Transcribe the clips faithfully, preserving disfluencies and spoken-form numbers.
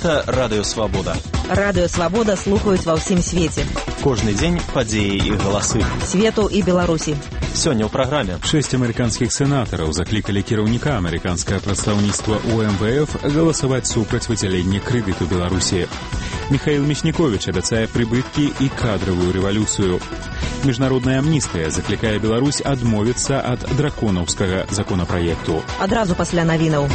Гэта Радыё Свабода. Радыё Свабода слухаюць ва ўсім свеце. Кожны дзень падзеі і галасы. Свету і Беларусі. Сёння ў праграме. Шэсць амерыканскіх сенатараў заклікалі кіраўніка амерыканскае прадстаўніцтва ў эм вэ эф галасаваць супраць выдзялення крэдыту Беларусі. Михаил Мясніковіч абяцае прыбыткі і кадравую рэвалюцыю. Міжнародная амністыя заклікае Беларусь адмовіцца ад драконаўскага законапраекту. Адразу пасля навінаў.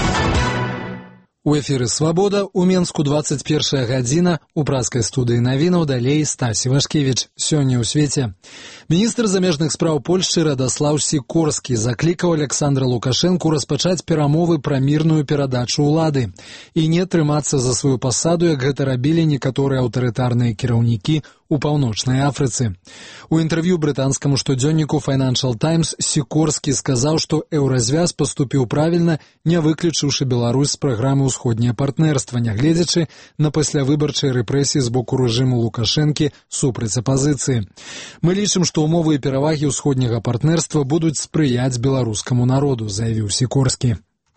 У эфіры «Свабода», у Менску двадцать первая гадзіна, у праскай студыі навінаў далей Стасі Вашкевіч. Сёння ў свеце. Міністр замежных спраў Польшчы Радаслаў Сікорскі заклікаў Александра Лукашэнку распачаць перамовы пра мірную перадачу ўлады і не трымацца за сваю пасаду, як гэта рабілі некаторыя аўтарытарныя кіраўнікі у паўночнай Афрыцы. У інтэрв'ю брытанскаму штодзённіку Financial Times Сікорскі сказаў, што еўразвяз паступіў правільна, не выключыўшы Беларусь з праграмы ўсходняе партнерства, нягледзячы на паслявыбарчыя рэпрэсіі з боку рэжыму Лукашэнкі супраць апазіцыі. Мы лічым, што умовы і перавагі ўсходняга партнерства будуць спрыяць беларускаму народу, заявіў Сікорскі.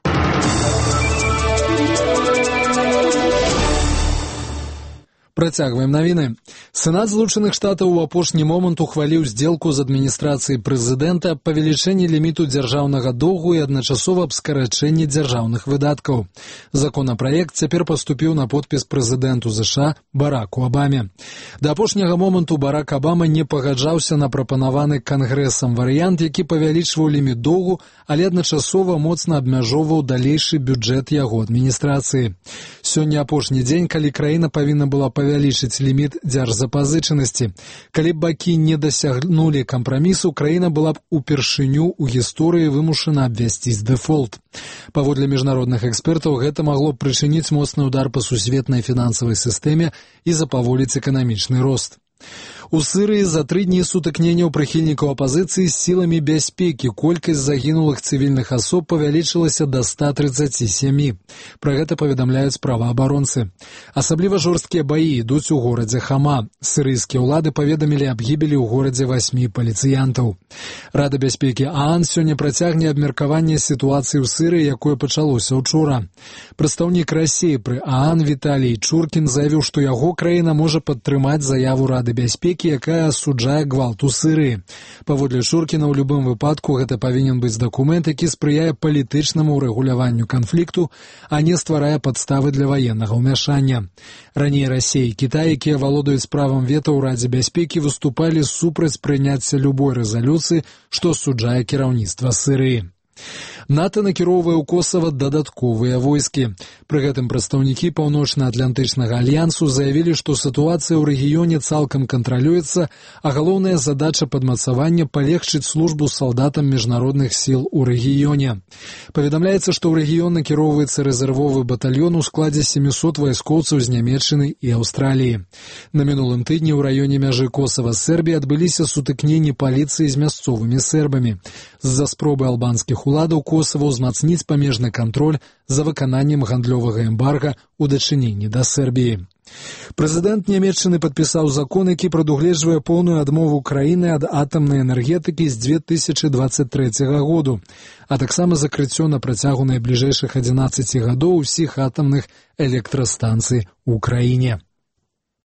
Працягваем навіны. Сенат Злучаных Штатаў у апошні момант ухваліў здзелку з адміністрацыяй прэзідэнта аб павелічэнні ліміту дзяржаўнага доўгу і адначасова аб скарачэнні дзяржаўных выдаткаў. Законапраект цяпер паступіў на подпіс прэзідэнту ЗША Бараку Абаме. Да апошняга моманту Барак Абама не пагаджаўся на прапанаваны кангрэсам варыянт, які павялічваў ліміт доўгу, але адначасова моцна абмяжоўваў далейшы бюджэт яго адміністрацыі. Сёння апошні дзень, калі краіна павінна была павялічыць ліміт дзяржзапазычанасці. Калі б бакі не дасягнулі кампрамісу, краіна была б упершыню ў гісторыі вымушана абвясціць дэфолт. Паводле міжнародных экспертаў, гэта магло б прычыніць моцны удар па сусветнай фінансавай сістэме і запаволіць эканамічны рост. У Сырыі за тры дні сутыкненняў прыхільнікаў апазіцыі з сіламі бяспекі колькасць загінулых цывільных асоб павялічылася да ста трыццаці сямі. Пра гэта паведамляюць праваабаронцы. Асабліва жорсткія баі ідуць у горадзе Хама. Сырыйскія ўлады паведамілі аб гібелі ў горадзе васьмі паліцыянтаў. Рада бяспекі ААН сёння працягне абмеркаванне сітуацыі ў Сырыі, якое пачалося ўчора. Прадстаўнік Расіі пры ААН Віталій Чуркін заявіў, што яго краіна можа падтрымаць заяву Рады бяспекі, якая асуджае гвалт у Сырыі. Паводле Чуркіна, ў любым выпадку гэта павінен быць дакумент, які спрыяе палітычнаму ўрэгуляванню канфлікту, а не стварае падставы для ваеннага ўмяшання. Раней Расія і Кітай, якія валодаюць правам вета ў Радзе бяспекі, выступалі супраць прыняцця любой рэзалюцыі, што асуджае кіраўніцтва Сырыі. НАТО накіроўвае ў Косава дадатковыя войскі. Пры гэтым прадстаўнікі Паўночна-Атлантычнага альянсу заявілі, што сітуацыя ў рэгіёне цалкам кантралюецца, а галоўная задача падмацавання палегчыць службу салдатам міжнародных сіл у рэгіёне. Паведамляецца, што ў рэгіён накіроўваецца рэзервовы батальён у складзе сямісот вайскоўцаў з Нямецчыны і Аўстраліі. На мінулым тыдні ў раёне мяжы Косава з Сербіяй адбыліся сутыкненні паліцыі з мясцовымі сербамі. З-за спробы албанскіх уладаў Косава ўзмацніць памежны кантроль за выкананнем гандлёвага эмбарга ў дачыненні да Сербіі. Прэзідэнт Нямецчыны падпісаў закон, які прадугледжвае поўную адмову краіны ад атамнай энергетыкі з дзве тысячы дваццаць трэцяга году, а таксама закрыццё на працягу найбліжэйшых адзінаццаці гадоў усіх атамных электрастанцый у краіне.